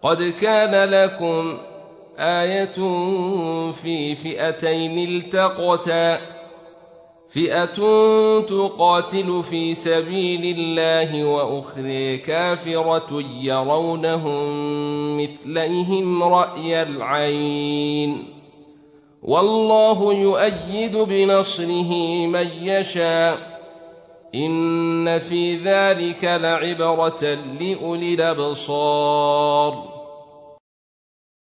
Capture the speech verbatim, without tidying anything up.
قد كان لكم آية في فئتين التقتا فئة تقاتل في سبيل الله وأخرى كافرة يرونهم مثليهم رأي العين والله يؤيد بنصره من يشاء إن في ذلك لعبرة لأولي الأبصار